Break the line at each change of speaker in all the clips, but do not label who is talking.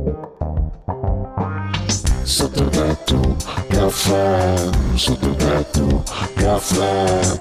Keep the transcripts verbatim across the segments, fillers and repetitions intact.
Sottotetto caffè, sottotetto caffè.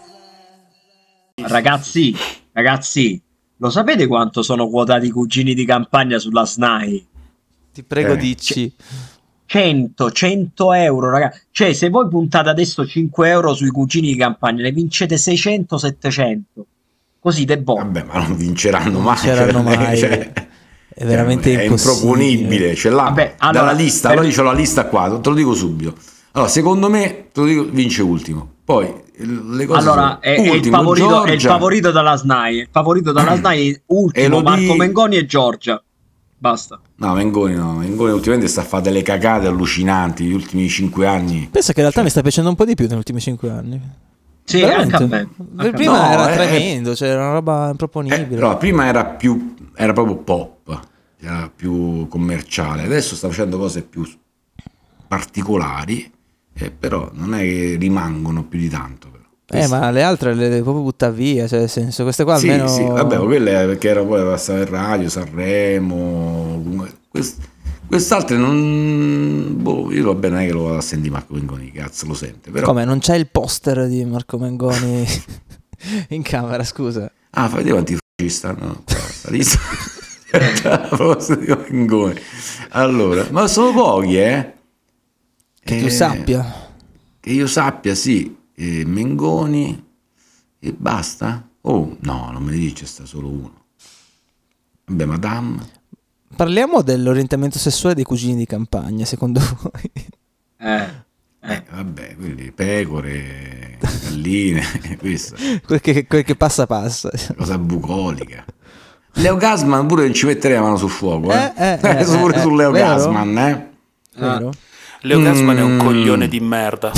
Ragazzi, ragazzi, lo sapete quanto sono quotati i cugini di campagna sulla S N A I?
Ti prego,
Eh.
dici.
cento, cento euro, ragazzi. Cioè, se voi puntate adesso cinque euro sui cugini di campagna, ne vincete seicento settecento. Così de boh.
Vabbè, ma non vinceranno mai.
vinceranno
cioè,
mai.
cioè,
È veramente
è
impossibile.
improponibile. Ce l'ha
Vabbè, allora,
dalla lista.
per-
Allora io ho la lista qua, te lo dico subito. Allora, secondo me, te lo dico, vince ultimo. Poi le cose
Allora,
sono
è, è il
ultimo,
favorito, è il
Giorgia,
favorito dalla S N A I. Il favorito dalla S N A I, ultimo,
Elodie-
Marco Mengoni e Giorgia. Basta.
No, Mengoni no, Mengoni ultimamente sta a fare delle cagate allucinanti gli ultimi cinque anni.
Pensa che in realtà mi sta piacendo un po' di più negli ultimi cinque anni.
Sì,
Veramente.
anche a me.
Per
Anche a
prima
No,
era
è-
tremendo, cioè era una roba
Eh,
improponibile.
però prima era più era proprio pop, era più commerciale. Adesso sta facendo cose più particolari, eh, però non è che rimangono più di tanto. Però.
Eh,
Queste-
ma le altre le devi proprio buttare via, cioè nel senso, queste qua
sì,
almeno...
sì, vabbè, ma quelle perché era poi passava in radio, Sanremo, quest- quest'altre non, boh, io va bene, non è che lo vado a sentire Marco Mengoni, cazzo lo sente, però
Come, non c'è il poster di Marco Mengoni in camera, scusa?
ah, fai dei antifascista, no? La lista a proposito di Mengoni. Allora, ma sono pochi, eh?
Che tu
Eh,
sappia.
Che io sappia, sì, eh, Mengoni e basta? Oh, no, non me ne dice, sta solo uno. Vabbè, Madame.
Parliamo dell'orientamento sessuale dei cugini di campagna, secondo voi?
Eh.
Eh, vabbè, quelli pecore, galline, questo,
quel, che, quel che passa passa.
cosa bucolica. Leo Gasman pure non ci metterei la mano sul fuoco, eh?
Eh, eh, eh,
pure
eh,
su Leo
vero?
Gasman, eh?
Vero?
Leo Gasman è un
Mm.
coglione di merda.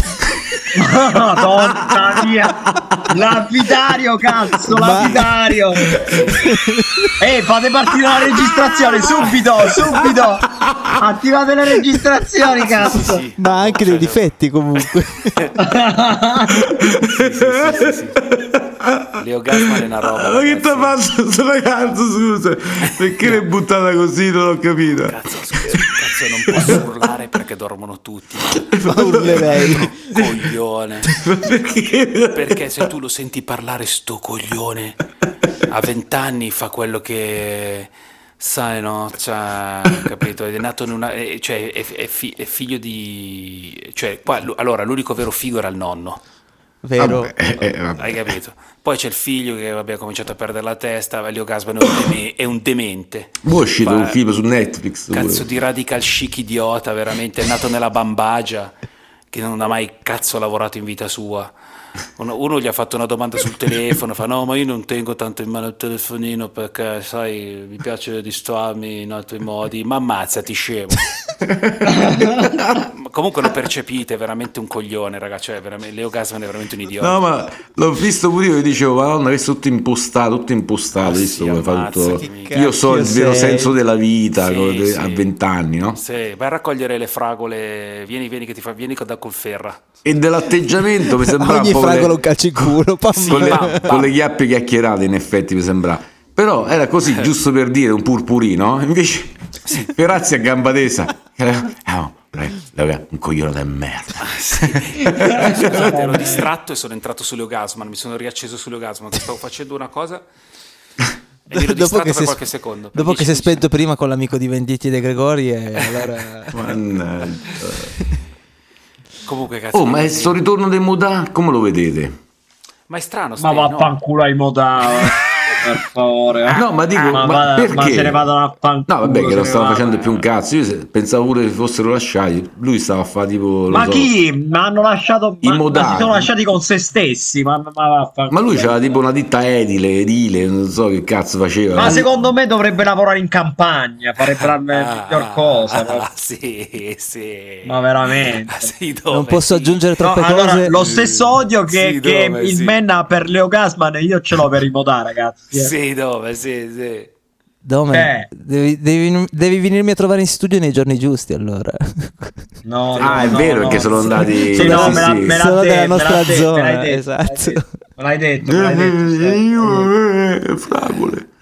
Madonna mia, lapidario, cazzo,
Ma-
lapidario. Ehi, fate partire la registrazione subito, subito. Attivate le registrazioni, cazzo.
Sì, sì.
Ma anche dei difetti comunque.
Sì, sì, sì, sì, sì. Leo Gasman è una roba.
Ma che
ragazzi.
t'ha fatto questo ragazzo, scusa? Perché l'hai buttata così? Non ho capito.
Cazzo, scusa, cazzo, non posso urlare perché dormono tutti.
Ma urlerei.
Coglione.
Perché?
Perché se tu lo senti parlare, sto coglione a vent'anni fa quello che sai, no? Cioè, capito? È nato in una, è- cioè è, è fi- è figlio di, cioè qua, lu- allora l'unico vero figo era il nonno,
Vero?
Vabbè, eh, eh, vabbè.
hai capito? Poi c'è il figlio che vabbè, ha cominciato a perdere la testa. Leo Gasman è un, deme- è un demente.
Mo' è uscito
Fa-
un film su Netflix.
Cazzo
pure.
di radical chic idiota, veramente, è nato nella bambagia, che non ha mai cazzo lavorato in vita sua. Uno, uno gli ha fatto una domanda sul telefono, fa no, ma io non tengo tanto in mano il telefonino perché, sai, mi piace distrarmi in altri modi. Ma ammazzati, scemo. Ma comunque lo percepite, è veramente un coglione, raga, cioè, veramente, Leo Gasman è veramente un idiota.
No, ma l'ho visto pure io e dicevo, madonna, questo è tutto impostato, tutto impostato,
Ah,
visto
sì,
come fa tutto.
ammazzati.
Io so il
Cacchio
vero
sei.
senso della vita
Sì,
co-
sì.
a vent'anni, no?
Sì, vai a raccogliere le fragole, vieni, vieni che ti fa, vieni da col ferra.
E dell'atteggiamento mi sembrava
Ogni
un po' con
fragola
le-
un calcio in culo. pam.
Sì,
con le,
pam, pam.
con le chiappe chiacchierate, in effetti mi sembrava. Però era così, giusto per dire, un purpurino. Invece Perazzi a gamba tesa. Ah, no, raga, un coglione da merda.
Scusate, ero distratto e sono entrato su Leo Gasman, mi sono riacceso su Leo Gasman, che stavo facendo una cosa e mi ero distratto per
si è
qualche
sp-
secondo.
dopo che
Dieci,
si è
dieci.
spento prima con l'amico di Venditti De Gregori e allora...
Mannaggia.
Comunque cazzo.
Oh, ma
non-
è sto ritorno dei Modà, come lo vedete?
ma è strano,
Ma
stai, no?
vaffanculo ai Modà, per favore. eh.
No, ma dico,
ma,
ma
va-
perché?
ma se ne vadano a fanculo.
No, vabbè, che
se
non
ne
stava
vadano.
facendo più un cazzo. Io se- pensavo pure che fossero lasciati. Lui stava a fare tipo. lo
Ma
so.
chi? Ma hanno lasciato.
I
Ma,
Modà.
ma si sono lasciati con se stessi. Ma, ma, vaffanculo.
Ma lui c'aveva tipo una ditta edile, edile, non so che cazzo faceva.
Ma secondo me dovrebbe lavorare in campagna. Farebbe la
Ah,
miglior cosa.
ah,
ma-
sì, sì.
Ma veramente.
Ah, sì, dove,
Non posso
sì.
aggiungere
No,
troppe
allora,
cose.
lo stesso odio che,
Sì,
che
dove,
il
sì.
men ha per Leo Gasman, io ce l'ho per i Modà, ragazzi. eh.
Sì, dove, sì, sì.
Dome,
Eh.
devi, devi- devi venirmi a trovare in studio nei giorni giusti allora.
No,
Ah,
no,
è
no,
vero,
no.
perché sono andati.
Sì, no,
sì,
me la-
sì.
me l'ha
Sono
detto,
della
me l'ha
nostra
detto, me l'hai
zona,
detto,
esatto.
Me l'hai detto, me l'hai detto. me l'hai detto, sì.
Io, eh, fragole.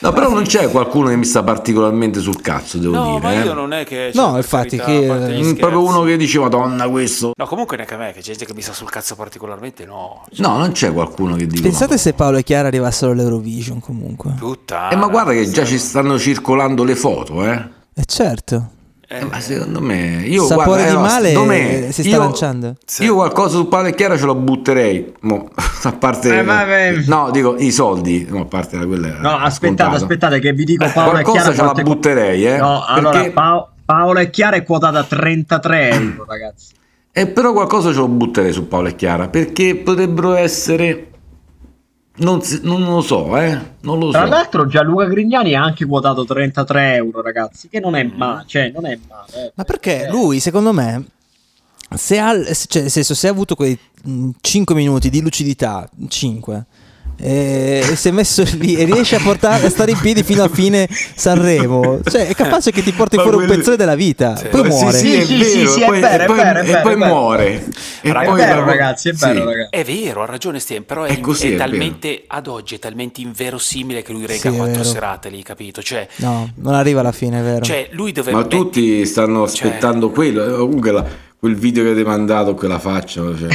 No, però non c'è qualcuno che mi sta particolarmente sul cazzo, devo
No,
dire.
ma
eh.
io non è che...
No,
cioè, per
infatti,
carità,
che-
a parte gli
Mm,
scherzi.
proprio uno che dice Madonna questo.
No, comunque neanche a me, che c'è gente che mi sta sul cazzo particolarmente, no.
No, non c'è qualcuno che dice.
Pensate se Paolo e Chiara arrivassero all'Eurovision comunque.
Puttana.
Eh, ma guarda che già ci stanno circolando le foto, eh.
E certo.
Eh,
Eh, ma secondo me io
Sapore
guarda,
di
eh,
male
secondo me,
si sta
io-
lanciando.
Io qualcosa su Paolo e Chiara ce lo butterei. Mo, a parte
Eh, vabbè.
no, dico i soldi, no, a parte da quelle.
No, aspettate, aspettate che vi dico Paolo e
Qualcosa
Chiara
ce la
quante-
butterei, eh.
No, allora
perché-
Pao- Paolo e Chiara è quotata a trentatré euro, ragazzi.
Eh, però qualcosa ce lo butterei su Paolo e Chiara, perché potrebbero essere non, si- non lo so, eh. Non lo so.
Tra l'altro Gianluca Grignani ha anche quotato trentatré euro, ragazzi, che non è male, cioè non è male. eh.
Ma perché
Eh,
lui, secondo me, se ha, cioè, nel senso, se ha avuto quei cinque minuti di lucidità, cinque, e, e si è messo lì e riesce a, portare, a stare in piedi fino a fine Sanremo, cioè è capace che ti porti
Ma
fuori un
quello-
pezzone della vita,
Sì.
poi
Sì,
muore.
sì, è
Sì,
vero,
sì, sì,
e
è
poi,
vero,
e
è
poi-
vero, è
e
vero,
poi
è vero.
muore. E
È
poi
vero,
dopo-
ragazzi, è
sì.
vero, ragazzi.
È vero, ha ragione Stien, però è,
È così,
è
è
talmente ad oggi è talmente inverosimile che lui rega
Sì, è
quattro
vero.
serate lì, capito? Cioè,
No, non arriva alla fine, è vero.
cioè lui dovrebbe
Ma tutti stanno
Cioè-
aspettando quello. eh, Comunque la- quel video che avete mandato, quella faccia. Cioè.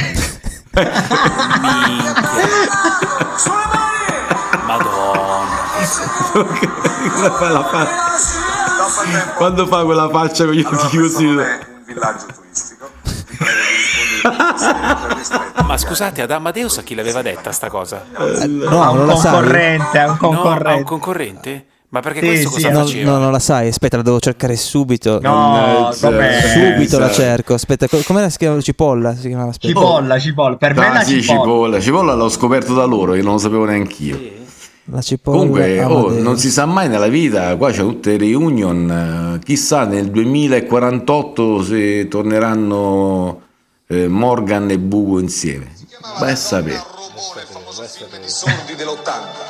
Madonna.
Quella fa la faccia- Quando fa quella faccia con gli occhi così.
un villaggio turistico. Ti prego di rispondere per rispetto.
Ma scusate, ad Amadeus a chi l'aveva detta sta cosa?
Eh, no,
ha un
non la sai.
concorrente, ha un
No, a un
concorrente.
concorrente? Ma perché
Sì,
questo
sì,
cosa
No,
faceva?
no, non la sai. Aspetta, la devo cercare subito.
No,
Mannaggia.
com'è?
Subito la
Eh,
cerco. Aspetta, co- come si chiama? Cipolla? Si chiamava, aspetta.
Cipolla, cipolla, per me
Ah,
la
sì,
cipolla.
cipolla. Cipolla l'ho scoperto da loro, che non lo sapevo neanch'io.
La cipolla.
Comunque, oh,
Amadeus.
non si sa mai nella vita, qua c'è tutte le reunion, eh, chissà nel duemilaquarantotto se torneranno eh, Morgan e Bugo insieme. Vai a sapere.
Robone, il famoso film di sordi dell'ottanta.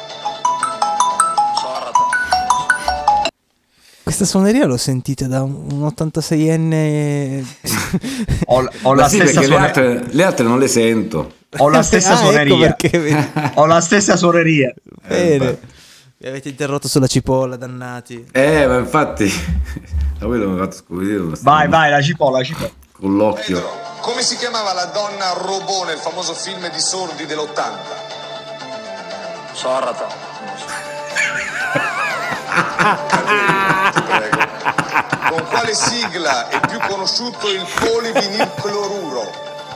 Questa suoneria l'ho sentita da un ottantaseienne.
Ho, ho
Ma
la
sì,
stessa
perché le
suone-
altre, le altre non le sento.
ho la stessa
Ah, ecco
suoneria.
perché, vedi.
Ho la stessa suoneria.
Bene. Mi avete interrotto sulla cipolla, dannati.
Eh, ma infatti, da quello mi ha fatto scoprire una
Vai,
storia.
vai, la cipolla, la cipolla.
Con l'occhio.
Pedro, come si chiamava la donna robone, il famoso film di sordi dell'ottanta?
Sorrata.
Prego. Con quale sigla è più conosciuto il polivinilcloruro?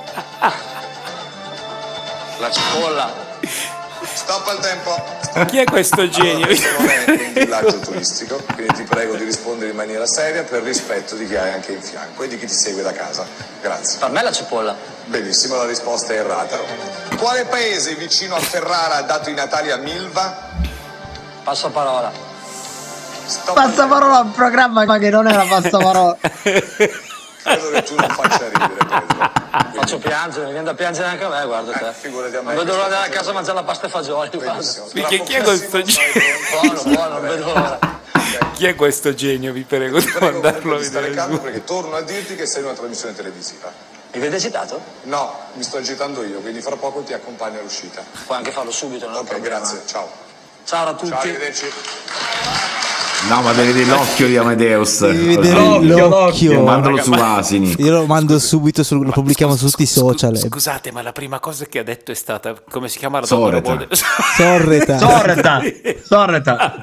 La cipolla.
Stop al tempo.
Chi è questo genio?
Questo non è un villaggio turistico, quindi ti prego di rispondere in maniera seria per rispetto di chi hai anche in fianco e di chi ti segue da casa. Grazie.
Per me la cipolla.
Benissimo, la risposta è errata. Quale paese vicino a Ferrara ha dato i Natali a Milva?
Passaparola.
Stop al
Passaparola a un programma ma che non è la passaparola.
tempo. Credo che tu non faccia ridere, Pedro.
Faccio piangere, mi viene da piangere anche a me, guarda te.
Eh, figurati a me.
Non vedo l'ora di andare a casa a mangiare la pasta e fagioli, guarda.
Benissimo.
Perché
Tra
chi è
pochissimo
questo
sarai
genio?
pronto.
Buono, buono, non vedo l'ora.
Chi è questo genio? Vi prego, devo
Prego
andarlo a
comunque di stare
vedere.
calmo
su.
perché torno a dirti che sei in una trasmissione televisiva.
Mi vede agitato?
No, mi sto agitando io, quindi fra poco ti accompagno all'uscita.
Puoi anche farlo subito, non è un
Ok,
problema.
grazie, ciao.
Ciao a tutti.
Ciao, arrivederci.
No, ma devi vedere l'occhio di Amadeus.
Devi vedere
L'occhio,
l'occhio.
Mandalo
Raga,
su
ma-
Asini.
Io lo mando subito, su, lo
Ma
pubblichiamo
scusa,
su tutti i
scusa,
social.
Scusate, ma la prima cosa che ha detto è stata come si chiama la donna
Sorreta.
robot?
Sorreta.
Sorreta, sorreta.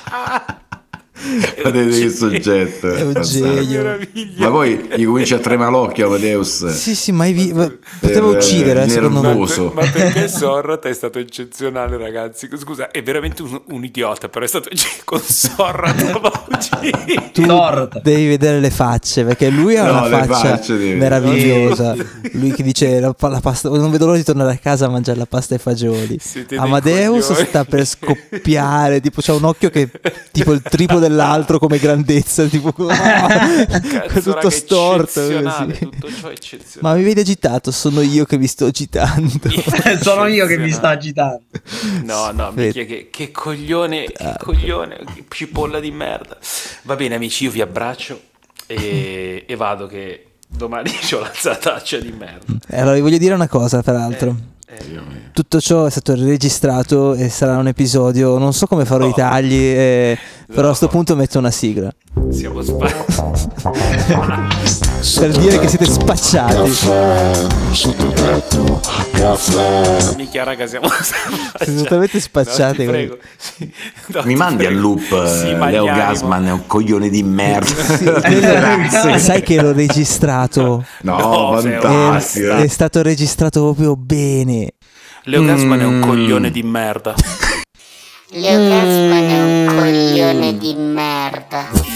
Vedete che soggetto.
È un
Pazzesco.
genio.
Meraviglia.
Ma poi gli comincia a tremare l'occhio Amadeus.
Sì, sì, mai vi... poteva
Per, eh,
uccidere, eh, secondo me.
nervoso.
Ma perché Sorrata è stato eccezionale, ragazzi? Scusa, è veramente un, un idiota, però è stato con Sorrata va ucciso.
Tu
Sorreta.
devi vedere le facce, perché lui ha
No,
una
le
faccia
facce devi-
meravigliosa. Lui che dice la, la pasta, non vedo l'ora di tornare a casa a mangiare la pasta ai fagioli.
Siete dei
Amadeus
coglioni.
sta per scoppiare, tipo c'ha un occhio che è tipo il triplo dell'altro come grandezza, tipo
Cazzo,
tutto
raga,
storto.
eccezionale,
Così.
tutto ciò è eccezionale.
Ma mi vedi agitato? Sono io che vi sto agitando.
Sono io che mi sto agitando.
No, no, minchia, che, che coglione, che coglione, che cipolla di merda. Va bene, amici, io vi abbraccio e, e vado che domani ho l'alzataccia di merda.
Eh, Allora vi voglio dire una cosa, peraltro. Tutto ciò è stato registrato e sarà un episodio. Non so come farò
No.
i tagli, eh, però
No.
a sto punto metto una sigla
Siamo sbagliati.
per dire che siete spacciati.
Caffè sotto il tetto, caffè.
Minchia, raga, siamo
Siete totalmente spacciati.
No, ti prego. Sì. No,
Mi
ti
mandi
prego.
al loop,
Sì,
eh, Leo
Magnanimo.
Gasman è un coglione di merda.
Quello- sai che l'ho registrato.
No,
No, sei
È,
fantastico.
è stato registrato proprio bene.
Leo Gasman è un
Mm.
coglione di merda.
Leo Gasman è un coglione di merda.